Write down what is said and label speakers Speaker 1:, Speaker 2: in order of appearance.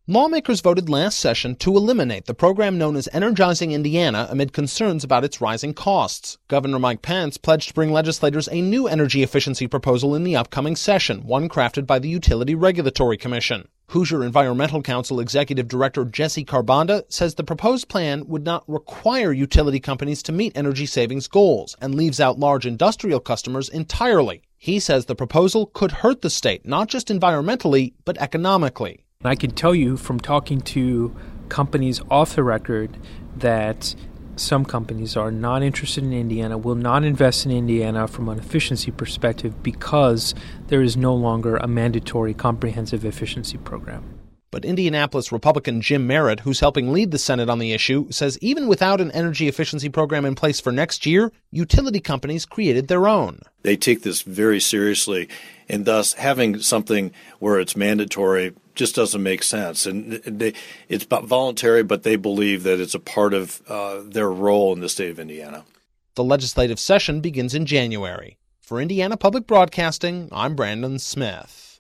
Speaker 1: Lawmakers voted last session to eliminate the program known as Energizing Indiana amid concerns about its rising costs. Governor Mike Pence pledged to bring legislators a new energy efficiency proposal in the upcoming session, one crafted by the Utility Regulatory Commission. Hoosier Environmental Council Executive Director Jesse Carbonda says the proposed plan would not require utility companies to meet energy savings goals and leaves out large industrial customers entirely. He says the proposal could hurt the state, not just environmentally, but economically.
Speaker 2: I can tell you from talking to companies off the record that some companies are not interested in Indiana, will not invest in Indiana from an efficiency perspective because there is no longer a mandatory comprehensive efficiency program.
Speaker 1: But Indianapolis Republican Jim Merritt, who's helping lead the Senate on the issue, says even without an energy efficiency program in place for next year, utility companies created their own.
Speaker 3: They take this very seriously, and thus having something where it's mandatory just doesn't make sense. And it's voluntary, but they believe that it's a part of their role in the state of Indiana.
Speaker 1: The legislative session begins in January. For Indiana Public Broadcasting, I'm Brandon Smith.